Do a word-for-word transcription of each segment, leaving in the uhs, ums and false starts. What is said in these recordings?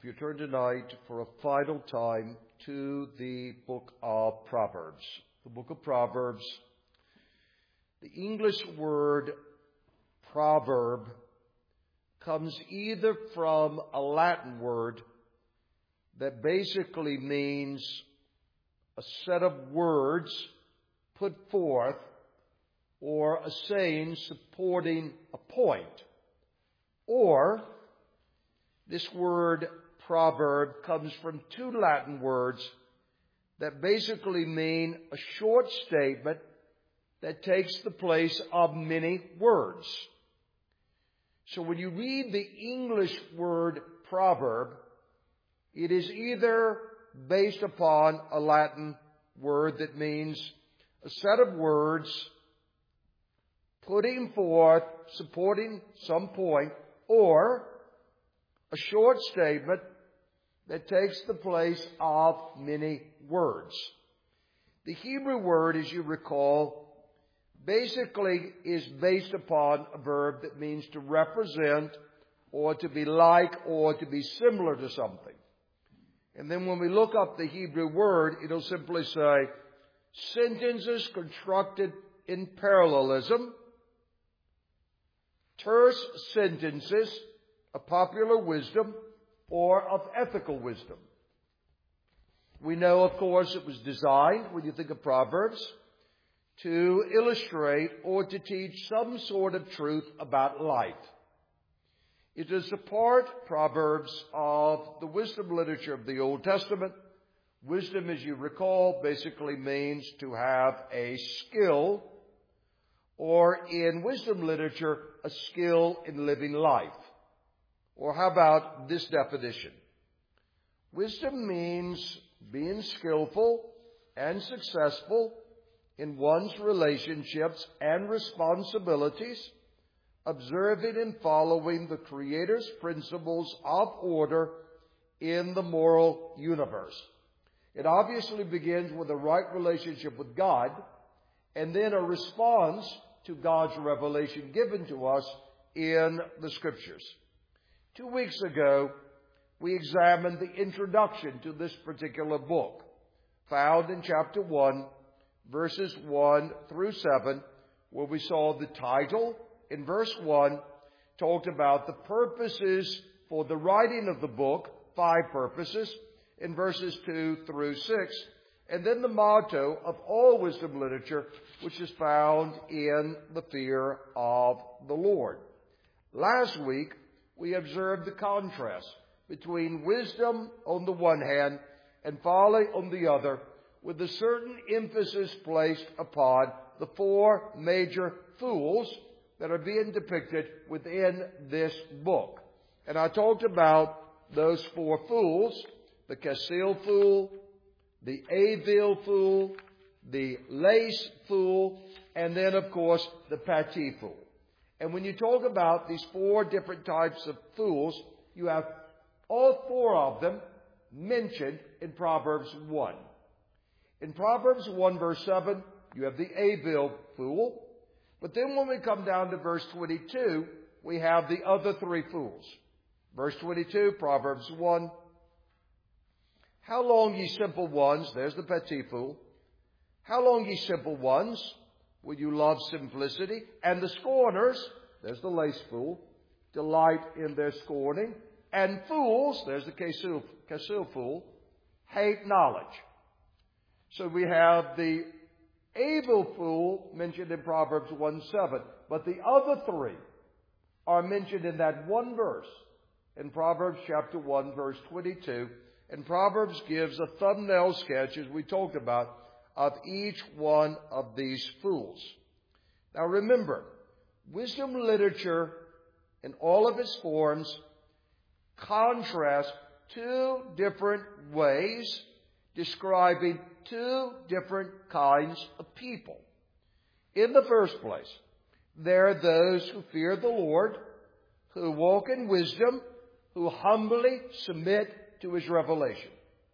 If you turn tonight for a final time to the book of Proverbs. The book of Proverbs, the English word proverb comes either from a Latin word that basically means a set of words put forth or a saying supporting a point. Or this word proverb comes from two Latin words that basically mean a short statement that takes the place of many words. So when you read the English word proverb, it is either based upon a Latin word that means a set of words putting forth, supporting some point, or a short statement that takes the place of many words. The Hebrew word, as you recall, basically is based upon a verb that means to represent or to be like or to be similar to something. And then when we look up the Hebrew word, it'll simply say sentences constructed in parallelism, terse sentences of popular wisdom or of ethical wisdom. We know, of course, it was designed, when you think of Proverbs, to illustrate or to teach some sort of truth about life. It is a part, Proverbs, of the wisdom literature of the Old Testament. Wisdom, as you recall, basically means to have a skill, or in wisdom literature, a skill in living life. Or how about this definition? Wisdom means being skillful and successful in one's relationships and responsibilities, observing and following the Creator's principles of order in the moral universe. It obviously begins with a right relationship with God, and then a response to God's revelation given to us in the Scriptures. Two weeks ago, we examined the introduction to this particular book, found in chapter one, verses one through seven, where we saw the title in verse one talked about the purposes for the writing of the book, five purposes, in verses two through six, and then the motto of all wisdom literature, which is found in the fear of the Lord. Last week, we observed the contrast between wisdom on the one hand and folly on the other, with a certain emphasis placed upon the four major fools that are being depicted within this book. And I talked about those four fools: the Kassil fool, the Avil fool, the Lace fool, and then, of course, the Pati fool. And when you talk about these four different types of fools, you have all four of them mentioned in Proverbs one. In Proverbs one, verse seven, you have the Avil fool. But then when we come down to verse twenty-two, we have the other three fools. Verse twenty-two, Proverbs one. How long, ye simple ones, there's the Pati fool. How long, ye simple ones, will you love simplicity? And the scorners, there's the Lace fool, delight in their scorning. And fools, there's the Kassil, Kassil fool, hate knowledge. So we have the Avil fool mentioned in Proverbs one seven. But the other three are mentioned in that one verse in Proverbs chapter one, verse twenty-two. And Proverbs gives a thumbnail sketch, as we talked about, of each one of these fools. Now remember, wisdom literature in all of its forms contrasts two different ways describing two different kinds of people. In the first place, there are those who fear the Lord, who walk in wisdom, who humbly submit to His revelation.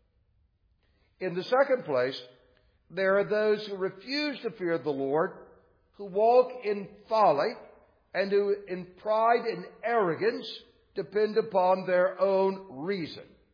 In the second place, there are those who refuse to fear the Lord, who walk in folly, and who in pride and arrogance depend upon their own reason.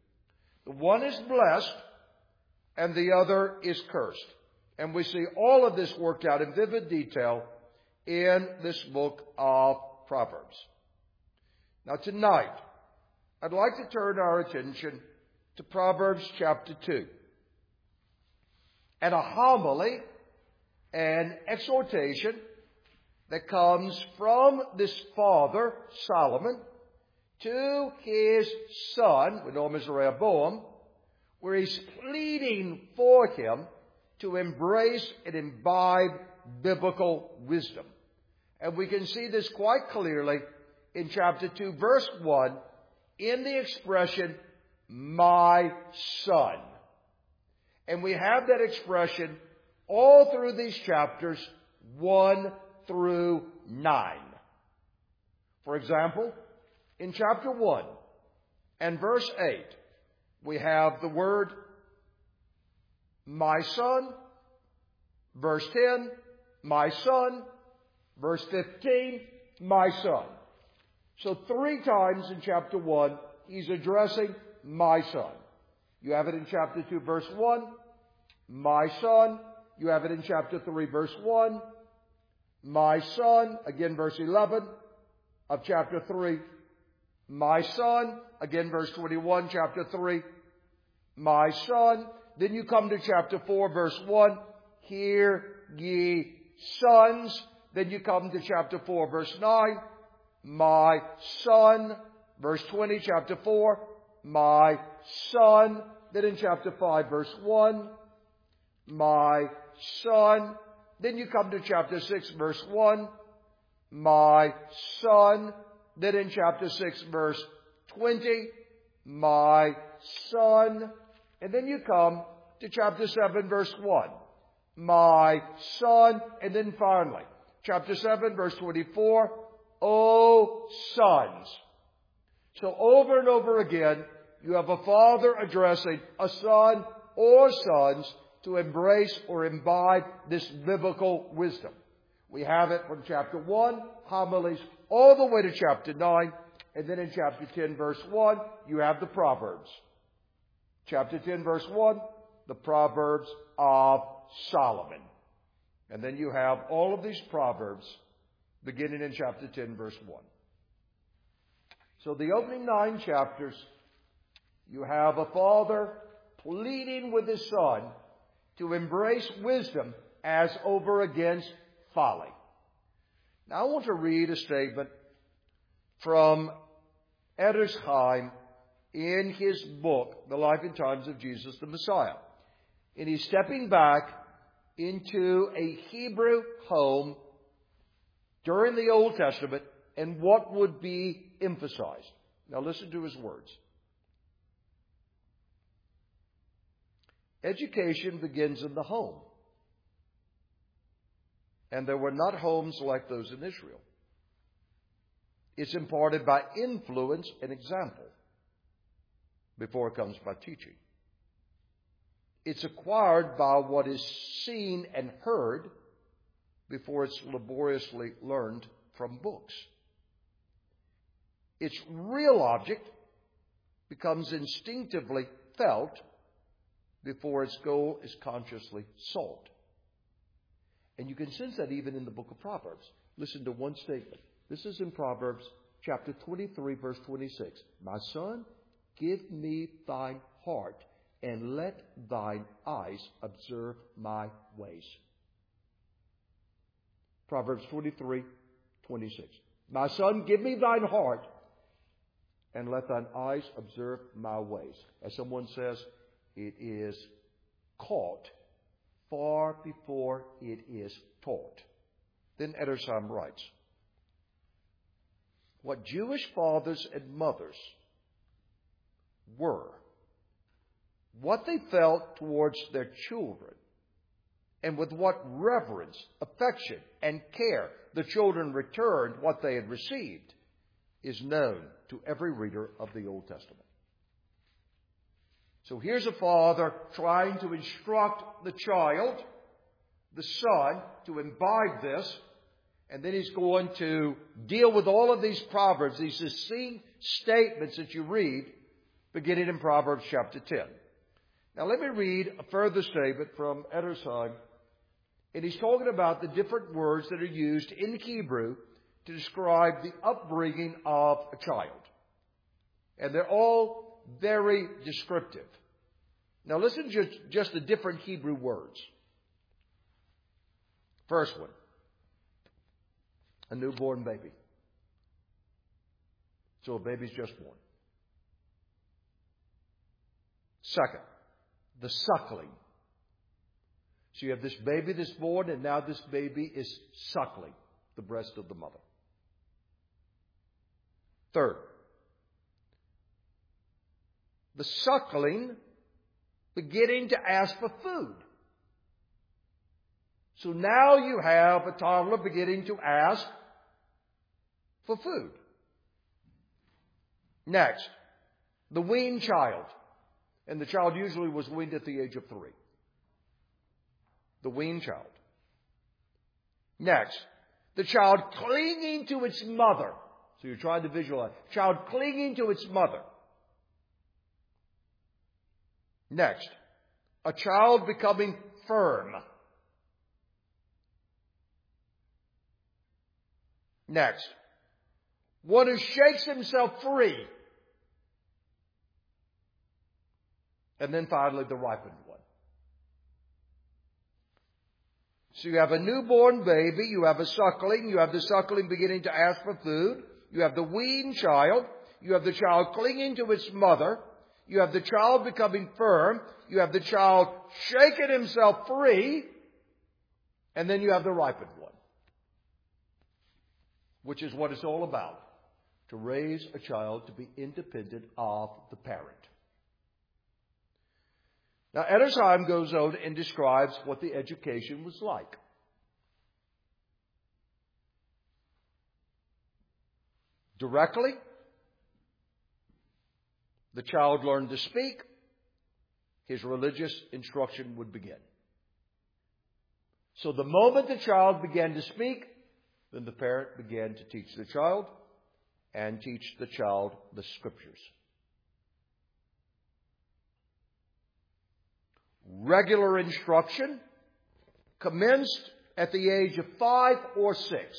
The one is blessed and the other is cursed. And we see all of this worked out in vivid detail in this book of Proverbs. Now tonight, I'd like to turn our attention to Proverbs chapter two. And a homily, an exhortation that comes from this father, Solomon, to his son, we know him as Rehoboam, where he's pleading for him to embrace and imbibe biblical wisdom. And we can see this quite clearly in chapter two, verse one, in the expression, my son. And we have that expression all through these chapters, one through nine. For example, in chapter one and verse eight, we have the word, my son. Verse ten, my son. Verse fifteen, my son. So three times in chapter one, he's addressing my son. You have it in chapter two, verse one, my son. You have it in chapter three, verse one, my son. Again, verse eleven of chapter three, my son. Again, verse twenty-one, chapter three, my son. Then you come to chapter four, verse one, hear ye sons. Then you come to chapter four, verse nine, my son. Verse twenty, chapter four, my son. Then in chapter five, verse one, my son. Then you come to chapter six, verse one, my son. Then in chapter six, verse twenty, my son. And then you come to chapter seven, verse one, my son. And then finally, chapter seven, verse twenty-four, O sons. So over and over again, you have a father addressing a son or sons to embrace or imbibe this biblical wisdom. We have it from chapter one, homilies, all the way to chapter nine. And then in chapter ten, verse one, you have the Proverbs. Chapter ten, verse one, the Proverbs of Solomon. And then you have all of these Proverbs beginning in chapter ten, verse one. So the opening nine chapters, you have a father pleading with his son to embrace wisdom as over against folly. Now I want to read a statement from Edersheim in his book, The Life and Times of Jesus the Messiah. And he's stepping back into a Hebrew home during the Old Testament and what would be emphasized. Now listen to his words. Education begins in the home. And there were not homes like those in Israel. It's imparted by influence and example before it comes by teaching. It's acquired by what is seen and heard before it's laboriously learned from books. Its real object becomes instinctively felt before its goal is consciously sought. And you can sense that even in the book of Proverbs. Listen to one statement. This is in Proverbs chapter twenty-three, verse twenty-six. My son, give me thine heart, and let thine eyes observe my ways. Proverbs twenty-three, twenty-six. My son, give me thine heart, and let thine eyes observe my ways. As someone says, it is caught far before it is taught. Then Edersheim writes, what Jewish fathers and mothers were, what they felt towards their children, and with what reverence, affection, and care the children returned what they had received, is known to every reader of the Old Testament. So here's a father trying to instruct the child, the son, to imbibe this. And then he's going to deal with all of these proverbs, these succinct statements that you read beginning in Proverbs chapter ten. Now let me read a further statement from Edersheim. And he's talking about the different words that are used in Hebrew to describe the upbringing of a child. And they're all very descriptive. Now listen to just, just the different Hebrew words. First one, a newborn baby. So a baby's just born. Second, the suckling. So you have this baby that's born, and now this baby is suckling the breast of the mother. Third, the suckling beginning to ask for food. So now you have a toddler beginning to ask for food. Next, the weaned child. And the child usually was weaned at the age of three. The weaned child. Next, the child clinging to its mother. So you're trying to visualize. Child clinging to its mother. Next, a child becoming firm. Next, one who shakes himself free. And then finally, the ripened one. So you have a newborn baby, you have a suckling, you have the suckling beginning to ask for food, you have the weaned child, you have the child clinging to its mother, you have the child becoming firm, you have the child shaking himself free, and then you have the ripened one. Which is what it's all about. To raise a child to be independent of the parent. Now, Edersheim goes on and describes what the education was like. Directly, the child learned to speak. His religious instruction would begin. So the moment the child began to speak, then the parent began to teach the child and teach the child the Scriptures. Regular instruction commenced at the age of five or six.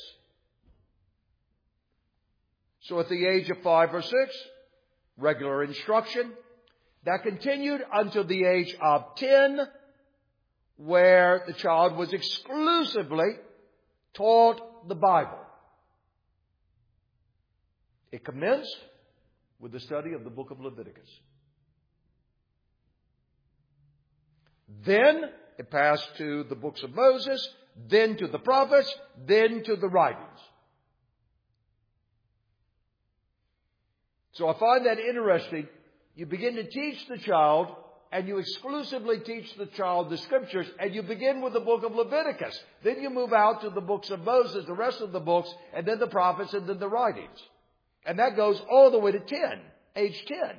So at the age of five or six, regular instruction. That continued until the age of ten, where the child was exclusively taught the Bible. It commenced with the study of the book of Leviticus. Then it passed to the books of Moses, then to the prophets, then to the writings. So I find that interesting. You begin to teach the child, and you exclusively teach the child the Scriptures, and you begin with the book of Leviticus. Then you move out to the books of Moses, the rest of the books, and then the prophets, and then the writings. And that goes all the way to ten, age ten.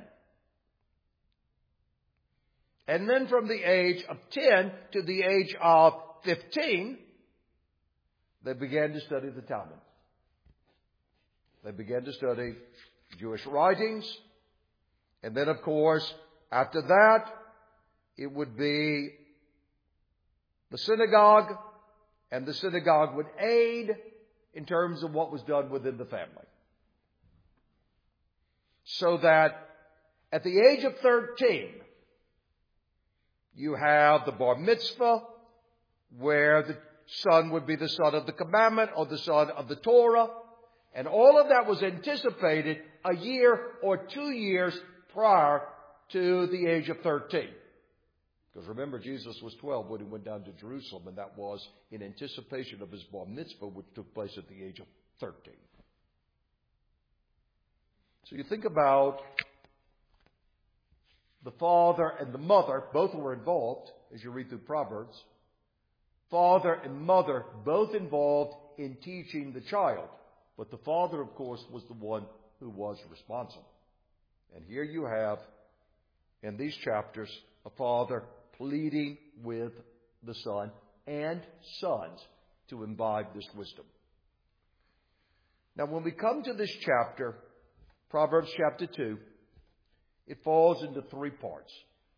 And then from the age of ten to the age of fifteen, they began to study the Talmud. They began to study Jewish writings. And then, of course, after that, it would be the synagogue, and the synagogue would aid in terms of what was done within the family. So that at the age of thirteen, you have the bar mitzvah, where the son would be the son of the commandment or the son of the Torah. And all of that was anticipated a year or two years prior to the age of thirteen. Because remember, Jesus was twelve when he went down to Jerusalem, and that was in anticipation of his bar mitzvah, which took place at the age of thirteen. So you think about the father and the mother, both were involved, as you read through Proverbs. Father and mother, both involved in teaching the child. But the father, of course, was the one who was responsible. And here you have, in these chapters, a father pleading with the son and sons to imbibe this wisdom. Now, when we come to this chapter, Proverbs chapter two, It falls into three parts.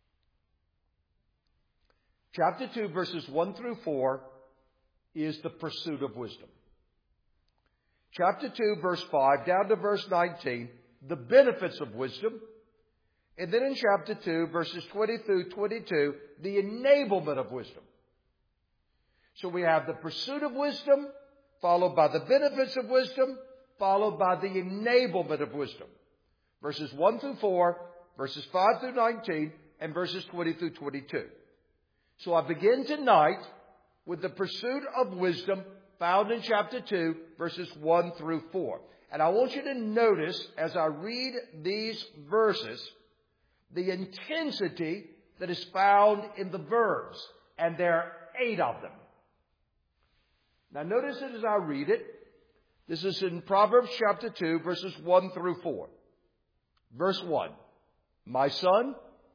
Chapter two, verses one through four, is the pursuit of wisdom. Chapter two, verse five, down to verse nineteen, the benefits of wisdom. And then in chapter two, verses twenty through twenty-two, the enablement of wisdom. So we have the pursuit of wisdom, followed by the benefits of wisdom, followed by the enablement of wisdom. Verses one through four, verses five through nineteen, and verses twenty through twenty-two. So I begin tonight with the pursuit of wisdom found in chapter two, verses one through four. And I want you to notice as I read these verses, the intensity that is found in the verbs. And there are eight of them. Now notice it as I read it. This is in Proverbs chapter two, verses one through four. Verse one. My son,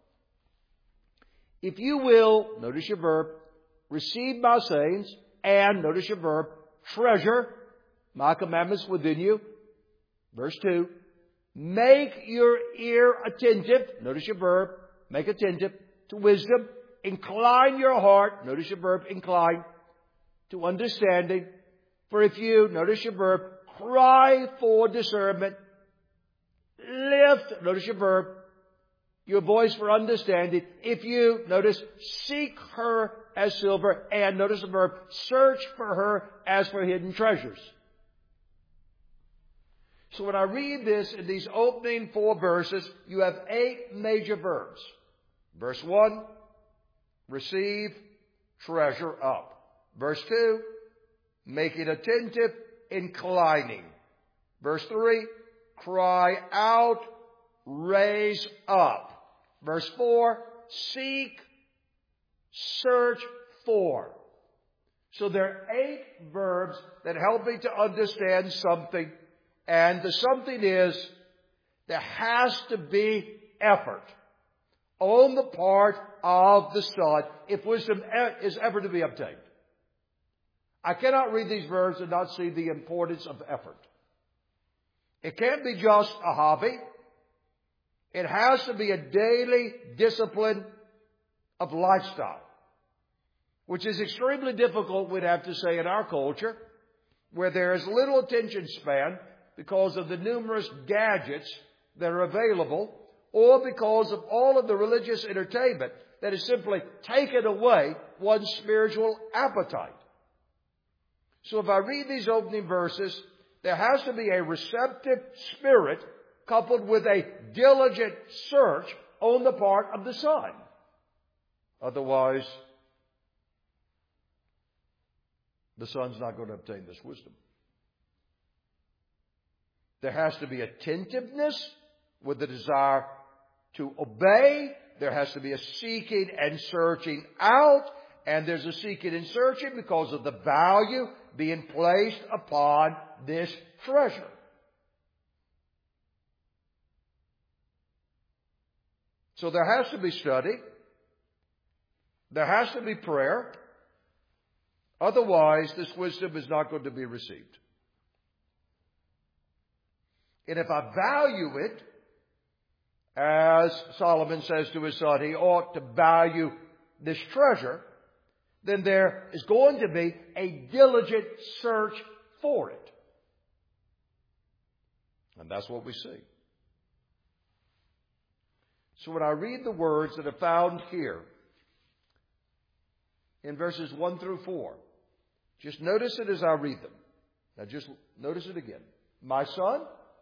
if you will, notice your verb, receive my sayings, and, notice your verb, treasure my commandments within you. Verse two. Make your ear attentive, notice your verb, make attentive to wisdom. Incline your heart, notice your verb, incline, to understanding. For if you, notice your verb, cry for discernment, lift, notice your verb, your voice for understanding. If you, notice, seek her as silver, and notice the verb, search for her as for hidden treasures. So when I read this in these opening four verses, you have eight major verbs. Verse one, receive, treasure up. Verse two, making attentive, inclining. Verse three, cry out, raise up. Verse four, seek, search for. So there are eight verbs that help me to understand something. And the something is, there has to be effort on the part of the Son if wisdom is ever to be obtained. I cannot read these verbs and not see the importance of effort. It can't be just a hobby. It has to be a daily discipline of lifestyle, which is extremely difficult, we'd have to say, in our culture, where there is little attention span because of the numerous gadgets that are available, or because of all of the religious entertainment that has simply taken away one's spiritual appetite. So if I read these opening verses, there has to be a receptive spirit coupled with a diligent search on the part of the Son. Otherwise, the Son's not going to obtain this wisdom. There has to be attentiveness with the desire to obey. There has to be a seeking and searching out. And there's a seeking and searching because of the value being placed upon this treasure. So there has to be study. There has to be prayer. Otherwise, this wisdom is not going to be received. And if I value it, as Solomon says to his son, he ought to value this treasure, then there is going to be a diligent search for it. And that's what we see. So when I read the words that are found here in verses one through four, just notice it as I read them. Now just notice it again. My son,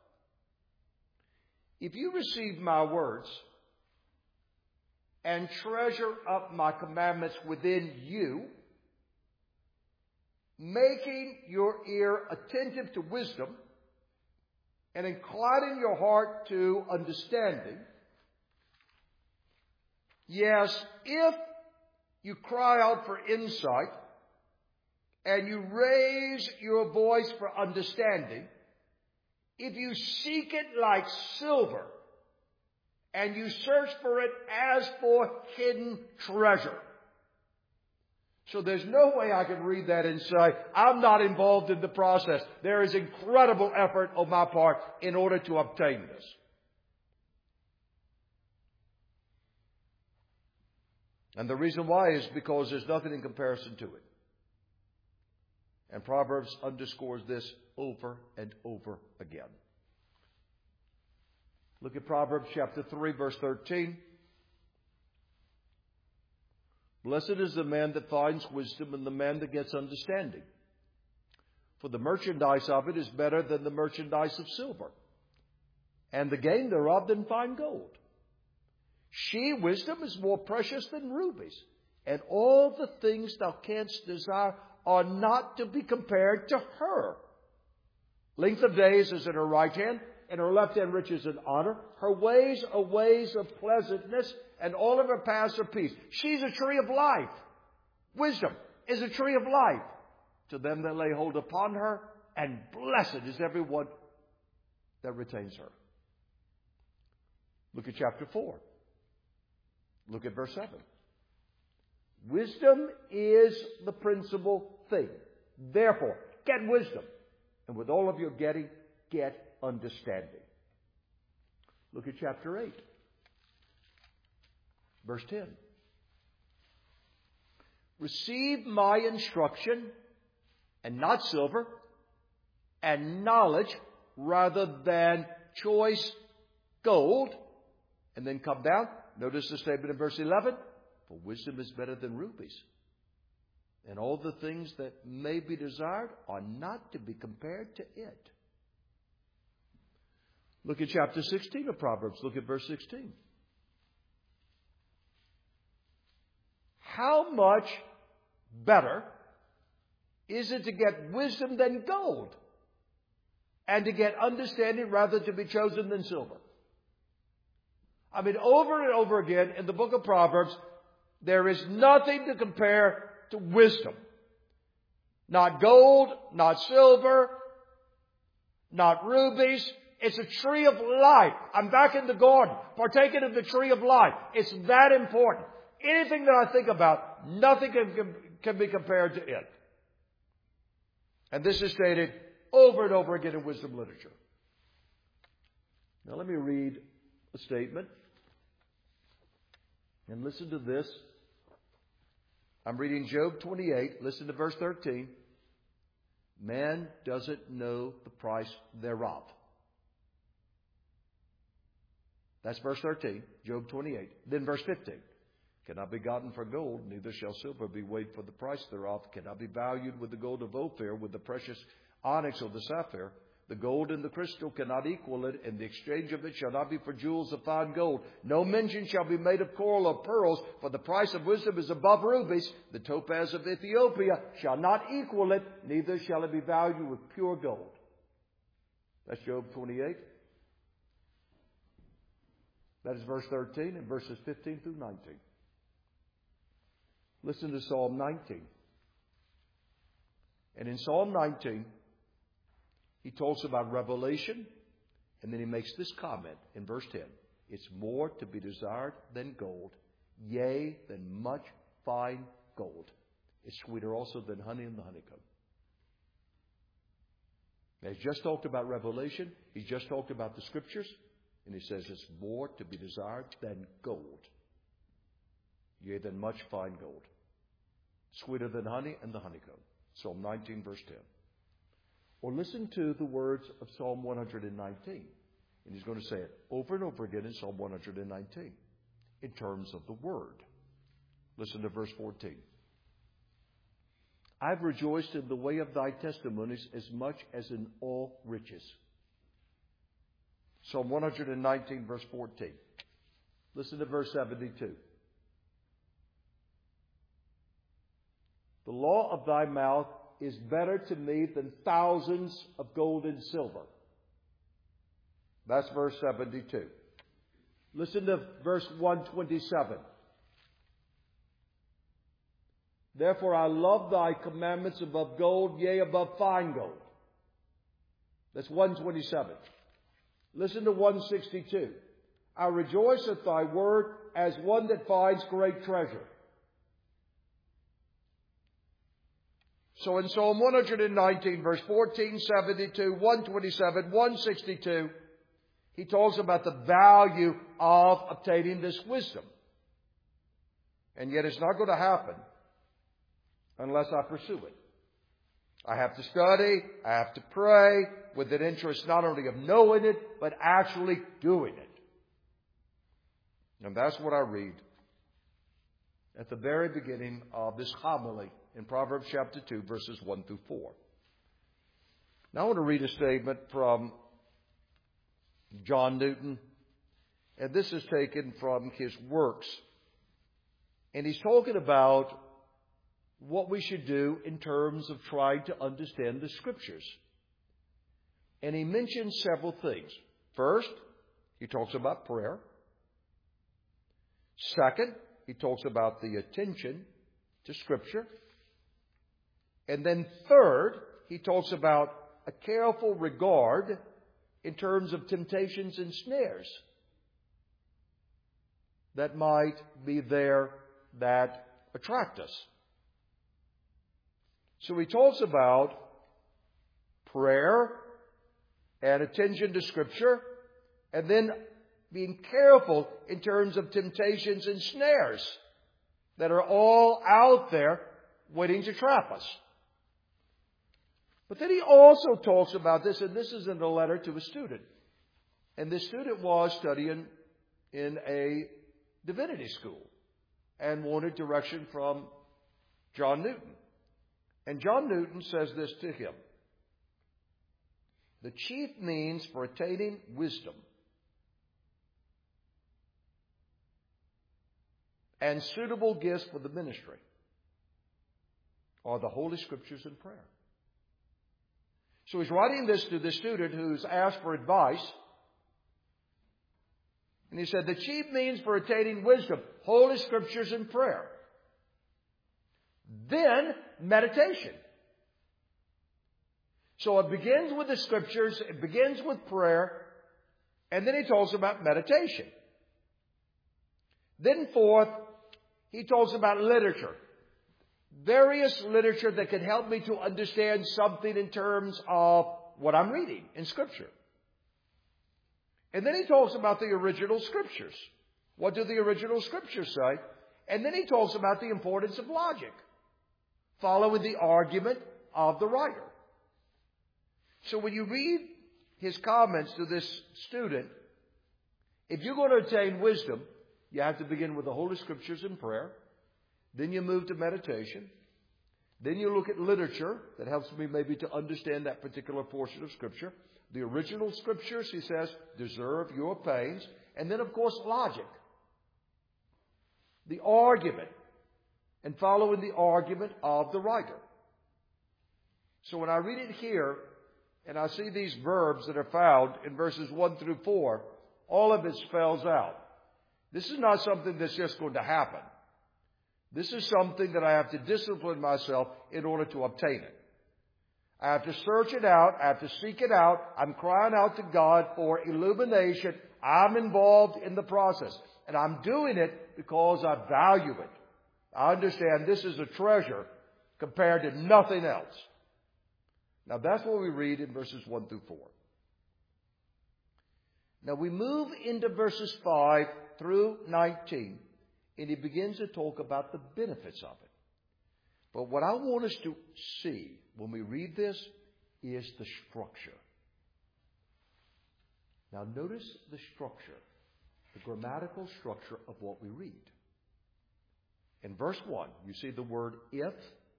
if you receive my words and treasure up my commandments within you, making your ear attentive to wisdom and inclining your heart to understanding, yes, if you cry out for insight and you raise your voice for understanding, if you seek it like silver and you search for it as for hidden treasure. So there's no way I can read that and say, I'm not involved in the process. There is incredible effort on my part in order to obtain this. And the reason why is because there's nothing in comparison to it. And Proverbs underscores this over and over again. Look at Proverbs chapter three, verse thirteen. Blessed is the man that finds wisdom and the man that gets understanding. For the merchandise of it is better than the merchandise of silver, and the gain thereof than fine gold. She, wisdom, is more precious than rubies, and all the things thou canst desire are not to be compared to her. Length of days is in her right hand, and her left hand riches and honor. Her ways are ways of pleasantness, and all of her paths are peace. She's a tree of life. Wisdom is a tree of life to them that lay hold upon her, and blessed is everyone that retains her. Look at chapter four. Look at verse seven. Wisdom is the principal thing. Therefore, get wisdom. And with all of your getting, get understanding. Look at chapter eight. Verse ten. Receive my instruction, and not silver, and knowledge rather than choice gold. And then come down. Notice the statement in verse eleven. For wisdom is better than rubies. And all the things that may be desired are not to be compared to it. Look at chapter sixteen of Proverbs. Look at verse sixteen. How much better is it to get wisdom than gold, and to get understanding rather to be chosen than silver? I mean, over and over again in the book of Proverbs, there is nothing to compare to wisdom. Not gold, not silver, not rubies. It's a tree of life. I'm back in the garden, partaking of the tree of life. It's that important. Anything that I think about, nothing can, can be compared to it. And this is stated over and over again in wisdom literature. Now let me read a statement. And listen to this. I'm reading Job twenty-eight. Listen to verse thirteen. Man doesn't know the price thereof. That's verse thirteen, Job twenty-eight. Then verse fifteen. Cannot be gotten for gold, neither shall silver be weighed for the price thereof. Cannot be valued with the gold of Ophir, with the precious onyx or the sapphire. The gold and the crystal cannot equal it, and the exchange of it shall not be for jewels of fine gold. No mention shall be made of coral or pearls, for the price of wisdom is above rubies. The topaz of Ethiopia shall not equal it, neither shall it be valued with pure gold. That's Job twenty-eight. That is verse thirteen and verses fifteen through nineteen. Listen to Psalm nineteen. And in Psalm nineteen, he talks about revelation, and then he makes this comment in verse ten. It's more to be desired than gold, yea, than much fine gold. It's sweeter also than honey in the honeycomb. Now, he's just talked about revelation. He's just talked about the Scriptures. And he says it's more to be desired than gold, yea, than much fine gold. Sweeter than honey and the honeycomb. Psalm nineteen, verse ten. Or listen to the words of Psalm one hundred nineteen. And he's going to say it over and over again in Psalm one hundred nineteen in terms of the Word. Listen to verse fourteen. I've rejoiced in the way of thy testimonies as much as in all riches. Psalm one hundred nineteen, verse fourteen. Listen to verse seventy-two. The law of thy mouth is better to me than thousands of gold and silver. That's verse seventy-two. Listen to verse one twenty-seven. Therefore I love thy commandments above gold, yea, above fine gold. That's one twenty-seven. Listen to one sixty-two. I rejoice at thy word as one that finds great treasure. So in Psalm one hundred nineteen, verse fourteen, seventy-two, one twenty-seven, one sixty-two, he talks about the value of obtaining this wisdom. And yet it's not going to happen unless I pursue it. I have to study, I have to pray with an interest not only of knowing it, but actually doing it. And that's what I read at the very beginning of this homily in Proverbs chapter two, verses one through four. Now I want to read a statement from John Newton, and this is taken from his works. And he's talking about what we should do in terms of trying to understand the Scriptures. And he mentions several things. First, he talks about prayer. Second, he talks about the attention to Scripture. And then third, he talks about a careful regard in terms of temptations and snares that might be there that attract us. So he talks about prayer and attention to Scripture, and then being careful in terms of temptations and snares that are all out there waiting to trap us. But then he also talks about this, and this is in a letter to a student. And this student was studying in a divinity school and wanted direction from John Newton. And John Newton says this to him: the chief means for attaining wisdom and suitable gifts for the ministry are the Holy Scriptures and prayer. So he's writing this to the student who's asked for advice. And he said, the chief means for attaining wisdom, Holy Scriptures and prayer. Then meditation. So it begins with the Scriptures, it begins with prayer, and then he talks about meditation. Then fourth, he talks about literature. Various literature that can help me to understand something in terms of what I'm reading in Scripture. And then he talks about the original Scriptures. What do the original Scriptures say? And then he talks about the importance of logic, following the argument of the writer. So when you read his comments to this student, if you're going to attain wisdom, you have to begin with the Holy Scriptures and prayer. Then you move to meditation. Then you look at literature that helps me maybe to understand that particular portion of Scripture. The original Scriptures, he says, deserve your pains. And then, of course, logic. The argument. And following the argument of the writer. So when I read it here, and I see these verbs that are found in verses one through four, all of it spells out. This is not something that's just going to happen. This is something that I have to discipline myself in order to obtain it. I have to search it out. I have to seek it out. I'm crying out to God for illumination. I'm involved in the process. And I'm doing it because I value it. I understand this is a treasure compared to nothing else. Now that's what we read in verses one through four. Now we move into verses five through nineteen. And he begins to talk about the benefits of it. But what I want us to see when we read this is the structure. Now notice the structure, the grammatical structure of what we read. In verse one, you see the word if.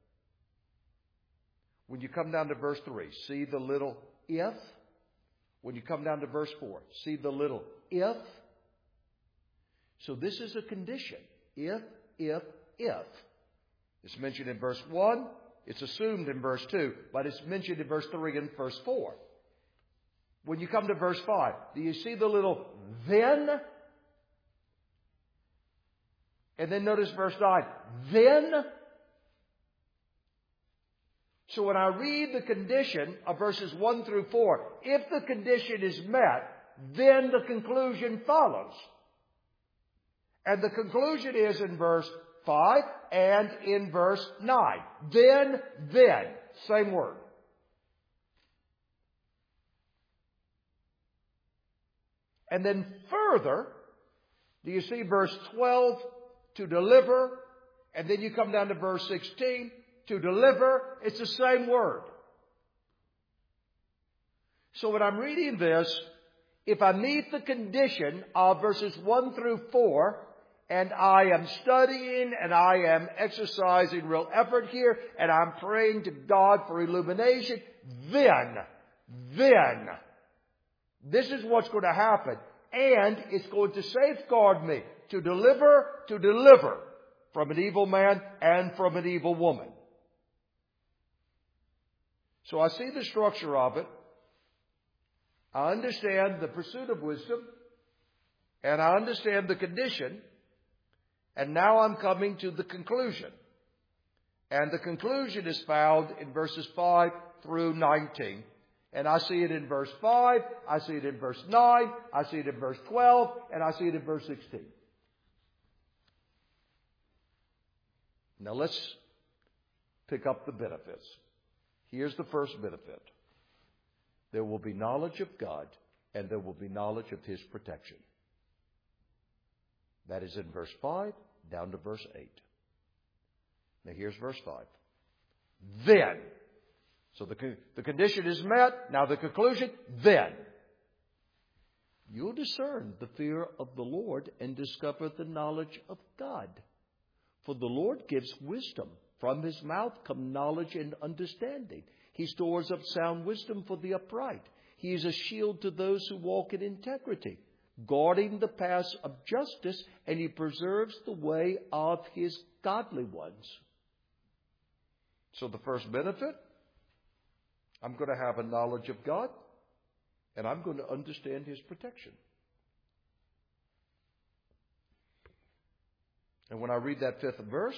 When you come down to verse three, see the little if. When you come down to verse four, see the little if. So this is a condition. If, if, if. It's mentioned in verse one. It's assumed in verse two. But it's mentioned in verse three and verse four. When you come to verse five, do you see the little then? And then notice verse nine. Then. So when I read the condition of verses one through four, if the condition is met, then the conclusion follows. And the conclusion is in verse five and in verse nine. Then, then. Same word. And then further, do you see verse twelve to deliver, and then you come down to verse sixteen, to deliver, it's the same word. So when I'm reading this, if I meet the condition of verses one through four, and I am studying and I am exercising real effort here, and I'm praying to God for illumination, then, then, this is what's going to happen. And it's going to safeguard me to deliver, to deliver from an evil man and from an evil woman. So I see the structure of it. I understand the pursuit of wisdom. And I understand the condition. And now I'm coming to the conclusion. And the conclusion is found in verses five through nineteen. And I see it in verse five, I see it in verse nine, I see it in verse twelve, and I see it in verse sixteen. Now let's pick up the benefits. Here's the first benefit. There will be knowledge of God, and there will be knowledge of His protection. That is in verse five down to verse eight. Now here's verse five. Then. So the, the condition is met. Now the conclusion. Then. You'll discern the fear of the Lord and discover the knowledge of God. For the Lord gives wisdom. From His mouth come knowledge and understanding. He stores up sound wisdom for the upright. He is a shield to those who walk in integrity, guarding the paths of justice, and He preserves the way of His godly ones. So the first benefit, I'm going to have a knowledge of God, and I'm going to understand His protection. And when I read that fifth verse,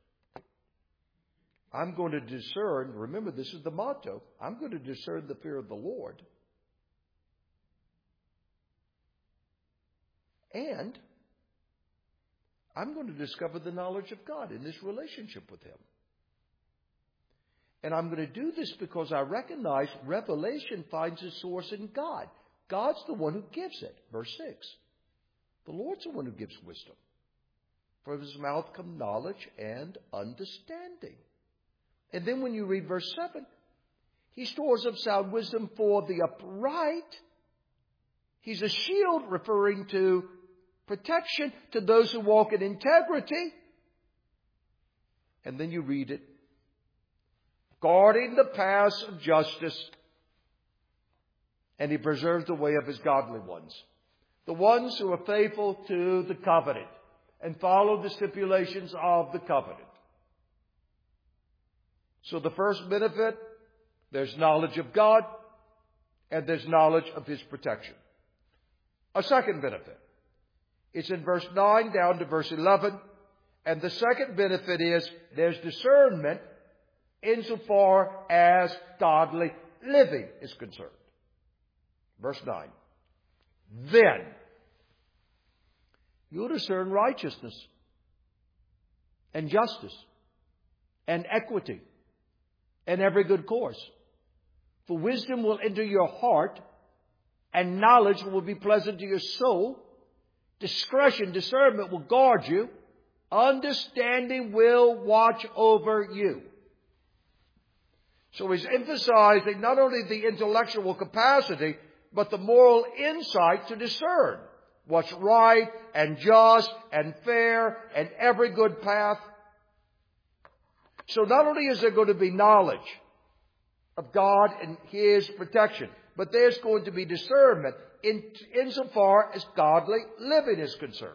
I'm going to discern, remember this is the motto, I'm going to discern the fear of the Lord. And I'm going to discover the knowledge of God in this relationship with Him. And I'm going to do this because I recognize revelation finds its source in God. God's the one who gives it. Verse six. The Lord's the one who gives wisdom. From His mouth come knowledge and understanding. And then when you read verse seven, He stores up sound wisdom for the upright. He's a shield, referring to protection to those who walk in integrity. And then you read it. Guarding the paths of justice. And He preserves the way of His godly ones. The ones who are faithful to the covenant and follow the stipulations of the covenant. So the first benefit, there's knowledge of God and there's knowledge of His protection. A second benefit. It's in verse nine down to verse eleven. And the second benefit is there's discernment insofar as godly living is concerned. Verse nine. Then you'll discern righteousness and justice and equity and every good course. For wisdom will enter your heart, and knowledge will be pleasant to your soul. Discretion, discernment will guard you. Understanding will watch over you. So he's emphasizing not only the intellectual capacity, but the moral insight to discern what's right and just and fair and every good path. So not only is there going to be knowledge of God and His protection, but there's going to be discernment in, insofar as godly living is concerned.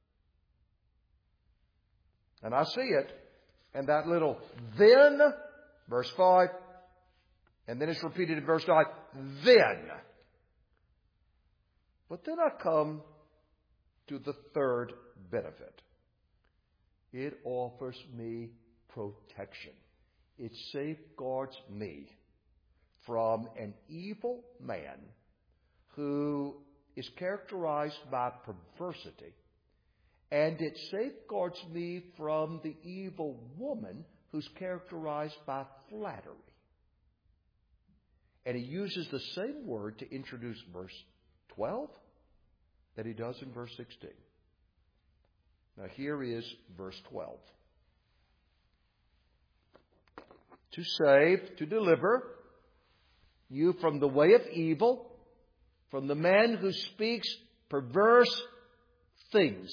And I see it in that little then, verse five, and then it's repeated in verse nine, then. But then I come to the third benefit. It offers me protection. It safeguards me from an evil man who is characterized by perversity. And it safeguards me from the evil woman who's characterized by flattery. And he uses the same word to introduce verse twelve that he does in verse sixteen. Now here is verse twelve. To save, to deliver you from the way of evil, from the man who speaks perverse things,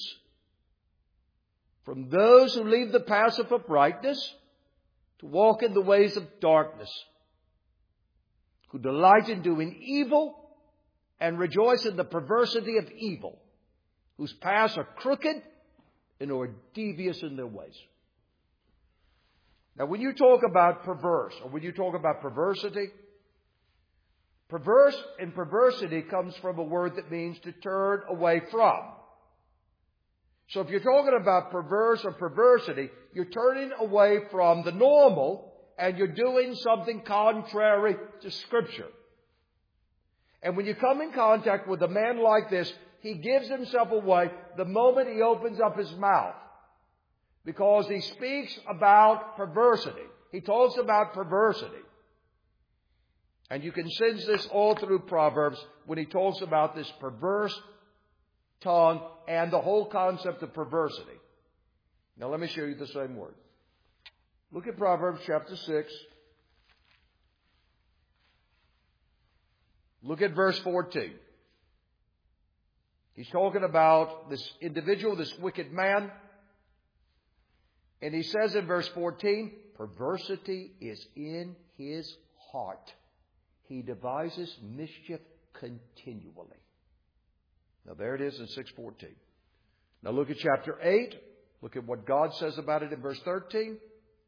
from those who leave the paths of uprightness to walk in the ways of darkness, who delight in doing evil and rejoice in the perversity of evil, whose paths are crooked and are devious in their ways. Now, when you talk about perverse, or when you talk about perversity, perverse and perversity comes from a word that means to turn away from. So if you're talking about perverse or perversity, you're turning away from the normal and you're doing something contrary to Scripture. And when you come in contact with a man like this, he gives himself away the moment he opens up his mouth. Because he speaks about perversity. He talks about perversity. And you can sense this all through Proverbs when he talks about this perverse tongue and the whole concept of perversity. Now let me show you the same word. Look at Proverbs chapter six. Look at verse fourteen. He's talking about this individual, this wicked man. And he says in verse fourteen, perversity is in his heart. He devises mischief continually. Now there it is in six fourteen. Now look at chapter eight. Look at what God says about it in verse thirteen.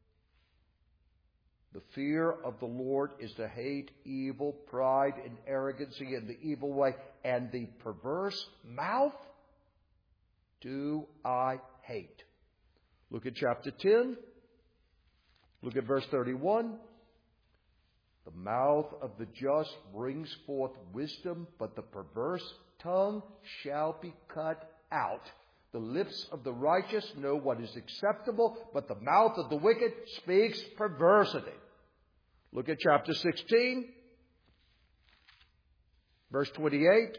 The fear of the Lord is to hate evil, pride and arrogancy in the evil way, and the perverse mouth do I hate. Look at chapter ten. Look at verse thirty-one. The mouth of the just brings forth wisdom, but the perverse tongue shall be cut out. The lips of the righteous know what is acceptable, but the mouth of the wicked speaks perversity. Look at chapter sixteen, verse twenty-eight.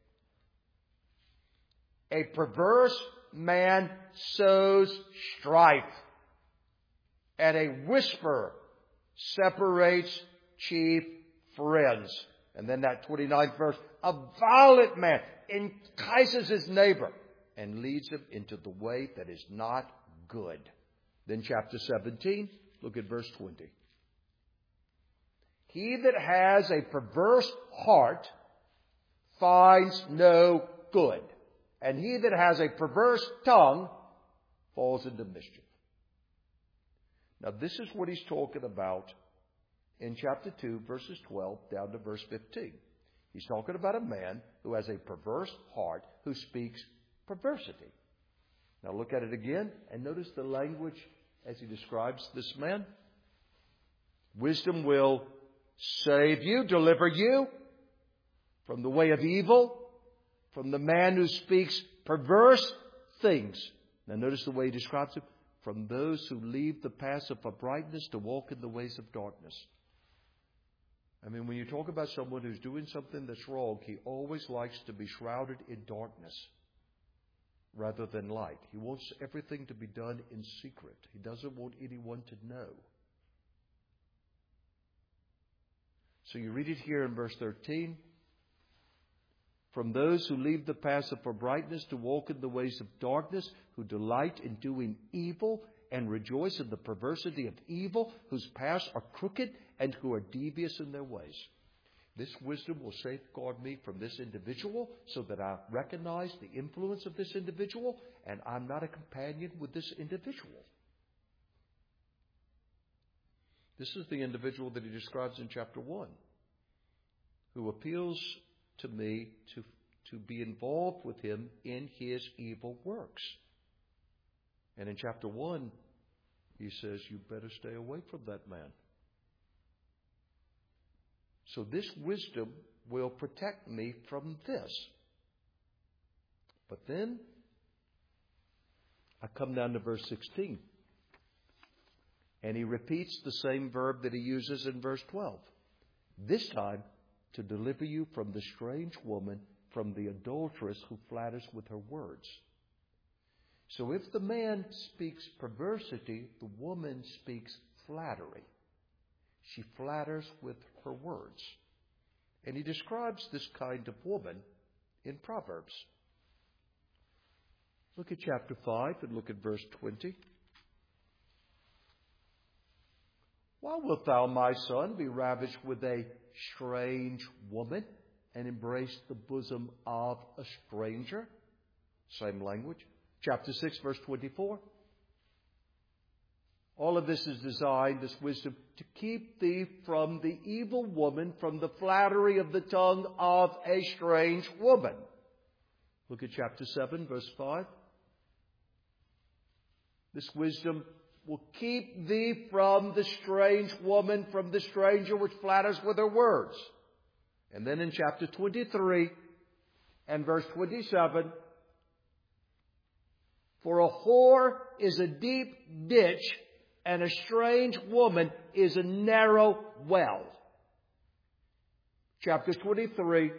A perverse man sows strife, and a whisperer separates chief friends. And then that twenty-ninth verse, a violent man entices his neighbor and leads him into the way that is not good. Then chapter seventeen, look at verse twenty. He that has a perverse heart finds no good, and he that has a perverse tongue falls into mischief. Now this is what he's talking about in chapter two, verses twelve down to verse fifteen. He's talking about a man who has a perverse heart who speaks perversity. Now look at it again and notice the language as he describes this man. Wisdom will save you, deliver you from the way of evil, from the man who speaks perverse things. Now notice the way he describes it. From those who leave the paths of uprightness to walk in the ways of darkness. I mean, when you talk about someone who's doing something that's wrong, he always likes to be shrouded in darkness rather than light. He wants everything to be done in secret. He doesn't want anyone to know. So you read it here in verse thirteen. From those who leave the paths of uprightness to walk in the ways of darkness, who delight in doing evil and rejoice in the perversity of evil, whose paths are crooked and who are devious in their ways. This wisdom will safeguard me from this individual so that I recognize the influence of this individual and I'm not a companion with this individual. This is the individual that he describes in chapter one, who appeals to me to, to be involved with him in his evil works. And in chapter one, he says, you better stay away from that man. So this wisdom will protect me from this. But then I come down to verse sixteen. And he repeats the same verb that he uses in verse twelve. This time, to deliver you from the strange woman, from the adulteress who flatters with her words. So if the man speaks perversity, the woman speaks flattery. She flatters with her words. And he describes this kind of woman in Proverbs. Look at chapter five and look at verse twenty. Why wilt thou, my son, be ravished with a strange woman and embrace the bosom of a stranger? Same language. Chapter six, verse twenty-four. All of this is designed, this wisdom, to keep thee from the evil woman, from the flattery of the tongue of a strange woman. Look at chapter seven, verse five. This wisdom will keep thee from the strange woman, from the stranger which flatters with her words. And then in chapter twenty-three and verse twenty-seven, for a whore is a deep ditch, and a strange woman is a narrow well. Chapter twenty-three,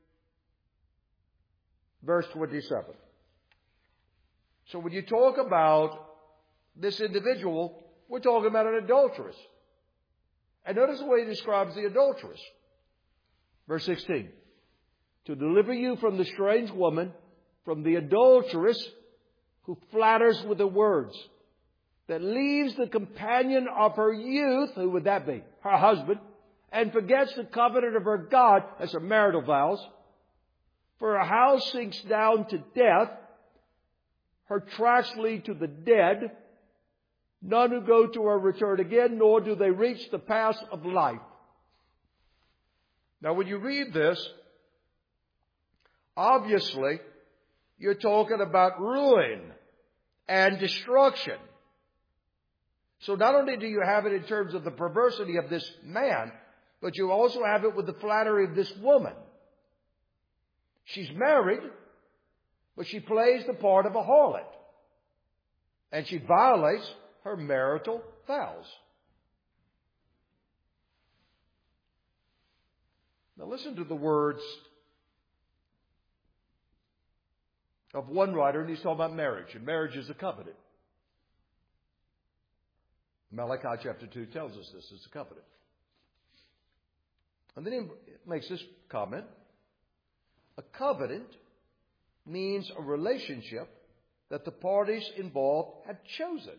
verse twenty-seven. So when you talk about this individual, we're talking about an adulteress. And notice the way he describes the adulteress. Verse sixteen. To deliver you from the strange woman, from the adulteress who flatters with her words, that leaves the companion of her youth, who would that be? Her husband, and forgets the covenant of her God, as her marital vows. For her house sinks down to death, her tracks lead to the dead. None who go to her return again, nor do they reach the pass of life. Now when you read this, obviously you're talking about ruin and destruction. So not only do you have it in terms of the perversity of this man, but you also have it with the flattery of this woman. She's married, but she plays the part of a harlot. And she violates her marital vows. Now listen to the words of one writer, and he's talking about marriage. And marriage is a covenant. Malachi chapter two tells us this. It's a covenant. And then he makes this comment. A covenant means a relationship that the parties involved have chosen.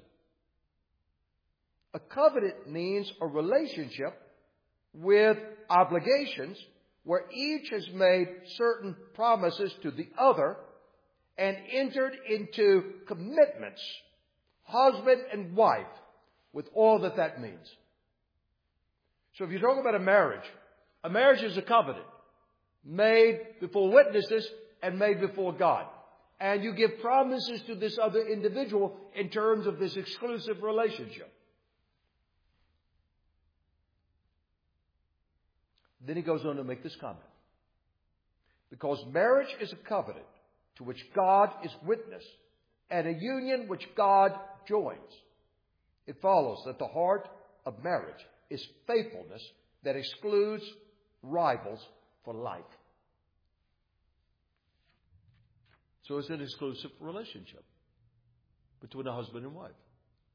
A covenant means a relationship with obligations where each has made certain promises to the other and entered into commitments, husband and wife, with all that that means. So if you talk about a marriage, a marriage is a covenant made before witnesses and made before God. And you give promises to this other individual in terms of this exclusive relationship. Then he goes on to make this comment. Because marriage is a covenant to which God is witness and a union which God joins, it follows that the heart of marriage is faithfulness that excludes rivals for life. So it's an exclusive relationship between a husband and wife.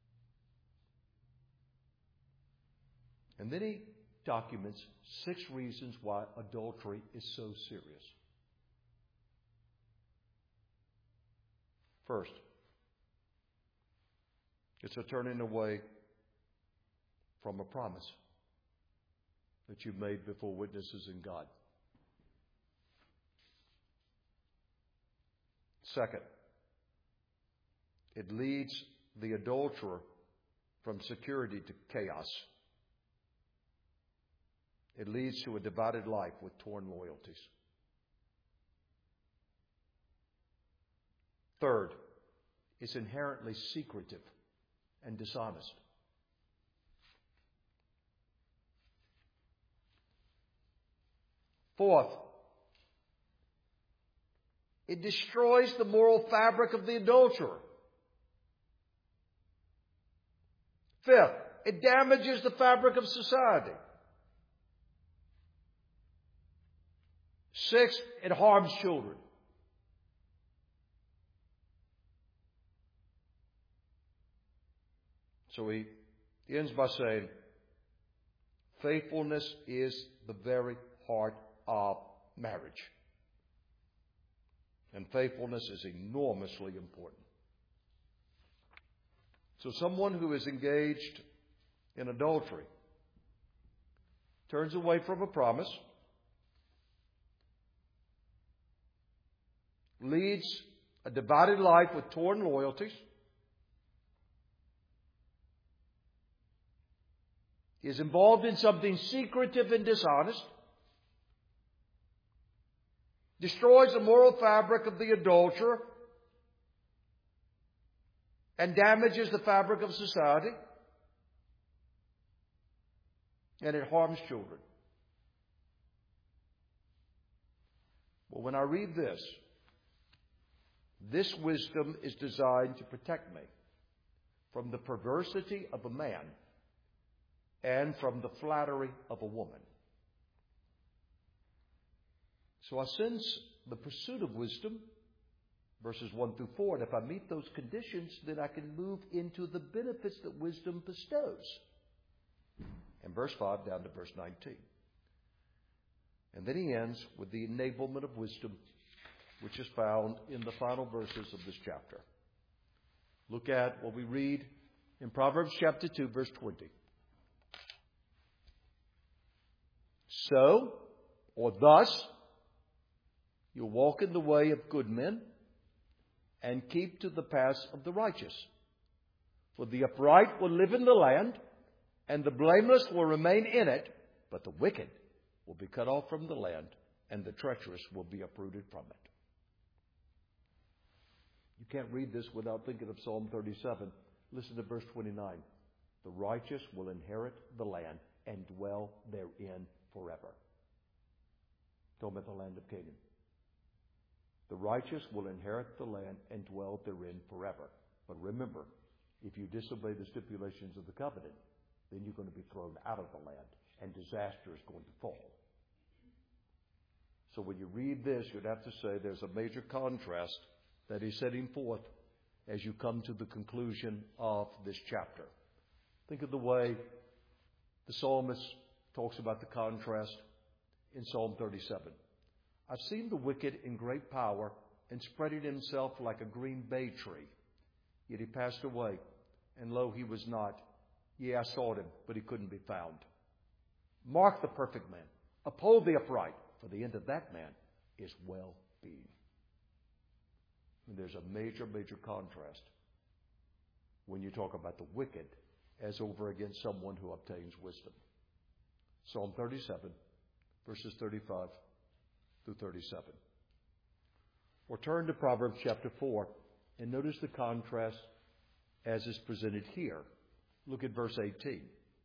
And then he documents six reasons why adultery is so serious. First, it's a turning away from a promise that you've made before witnesses in God. Second, it leads the adulterer from security to chaos. It leads to a divided life with torn loyalties. Third, it's inherently secretive and dishonest. Fourth, it destroys the moral fabric of the adulterer. Fifth, it damages the fabric of society. Sixth, it harms children. So he ends by saying, faithfulness is the very heart of marriage. And faithfulness is enormously important. So someone who is engaged in adultery turns away from a promise, leads a divided life with torn loyalties, is involved in something secretive and dishonest, destroys the moral fabric of the adulterer, and damages the fabric of society, and it harms children. Well, when I read this, this wisdom is designed to protect me from the perversity of a man and from the flattery of a woman. So I sense the pursuit of wisdom, verses one through four, and if I meet those conditions, then I can move into the benefits that wisdom bestows. And verse five down to verse nineteen. And then he ends with the enablement of wisdom, which is found in the final verses of this chapter. Look at what we read in Proverbs chapter two, verse twenty. So, or thus, you walk in the way of good men and keep to the paths of the righteous. For the upright will live in the land, and the blameless will remain in it, but the wicked will be cut off from the land, and the treacherous will be uprooted from it. You can't read this without thinking of Psalm thirty-seven. Listen to verse twenty-nine. The righteous will inherit the land and dwell therein forever. Talking about the land of Canaan. The righteous will inherit the land and dwell therein forever. But remember, if you disobey the stipulations of the covenant, then you're going to be thrown out of the land, and disaster is going to fall. So when you read this, you'd have to say there's a major contrast that he's setting forth as you come to the conclusion of this chapter. Think of the way the psalmist talks about the contrast in Psalm thirty-seven. I've seen the wicked in great power and spreading himself like a green bay tree. Yet he passed away, and lo, he was not. Yea, I sought him, but he couldn't be found. Mark the perfect man. Uphold the upright, for the end of that man is well-being. And there's a major, major contrast when you talk about the wicked as over against someone who obtains wisdom. Psalm thirty-seven, verses thirty-five through thirty-seven. Or turn to Proverbs chapter four and notice the contrast as is presented here. Look at verse eighteen.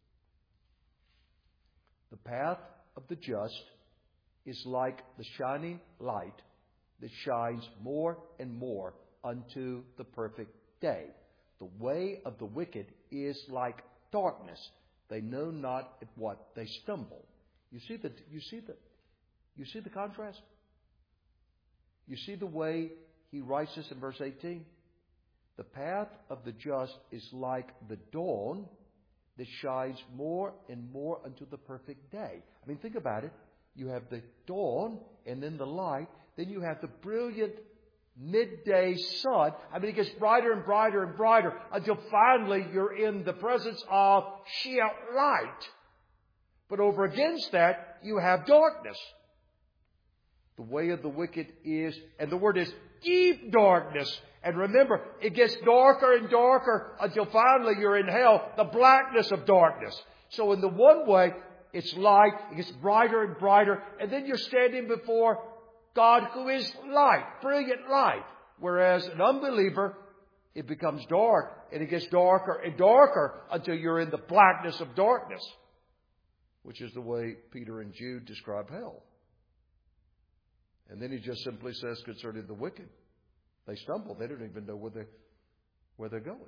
The path of the just is like the shining light that shines more and more unto the perfect day. The way of the wicked is like darkness. They know not at what they stumble. You see the you see the you see the contrast? You see the way he writes this in verse eighteen? The path of the just is like the dawn that shines more and more unto the perfect day. I mean, think about it. You have the dawn and then the light. Then you have the brilliant midday sun. I mean, it gets brighter and brighter and brighter until finally you're in the presence of sheer light. But over against that, you have darkness. The way of the wicked is, and the word is deep darkness. And remember, it gets darker and darker until finally you're in hell, the blackness of darkness. So in the one way, it's light, it gets brighter and brighter, and then you're standing before God who is light, brilliant light. Whereas an unbeliever, it becomes dark, and it gets darker and darker until you're in the blackness of darkness, which is the way Peter and Jude describe hell. And then he just simply says concerning the wicked, they stumble. They don't even know where they're, where they're going.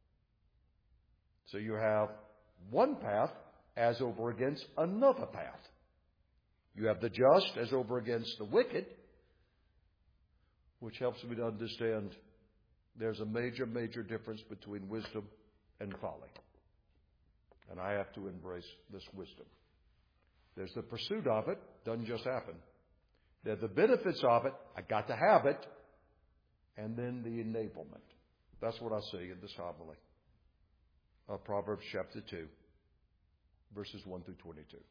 So you have one path as over against another path. You have the just as over against the wicked, which helps me to understand there's a major, major difference between wisdom and folly. And I have to embrace this wisdom. There's the pursuit of it. Doesn't just happen. There are the benefits of it. I got to have it. And then the enablement. That's what I see in this homily of Proverbs chapter two, verses one through twenty-two.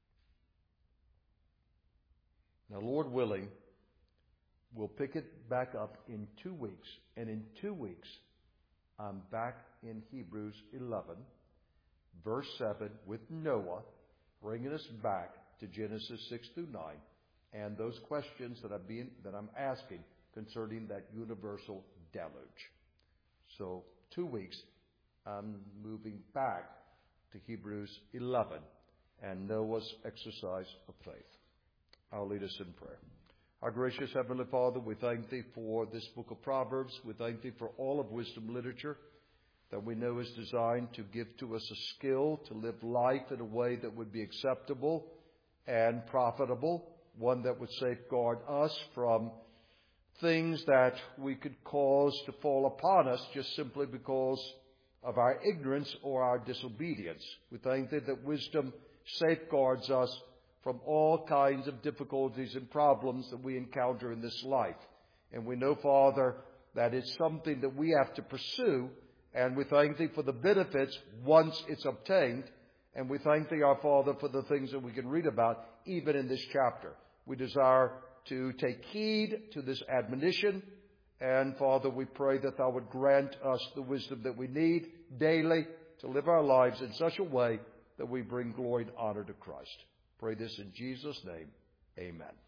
Now, Lord willing, we'll pick it back up in two weeks. And in two weeks, I'm back in Hebrews eleven, verse seven, with Noah, bringing us back to Genesis six through nine, and those questions that I'm, being, that I'm asking concerning that universal deluge. So, two weeks, I'm moving back to Hebrews eleven and Noah's exercise of faith. I'll lead us in prayer. Our gracious Heavenly Father, we thank Thee for this book of Proverbs. We thank Thee for all of wisdom literature that we know is designed to give to us a skill to live life in a way that would be acceptable and profitable, one that would safeguard us from things that we could cause to fall upon us just simply because of our ignorance or our disobedience. We thank Thee that wisdom safeguards us from all kinds of difficulties and problems that we encounter in this life. And we know, Father, that it's something that we have to pursue, and we thank Thee for the benefits once it's obtained, and we thank Thee, our Father, for the things that we can read about even in this chapter. We desire to take heed to this admonition, and Father, we pray that Thou would grant us the wisdom that we need daily to live our lives in such a way that we bring glory and honor to Christ. Pray this in Jesus' name. Amen.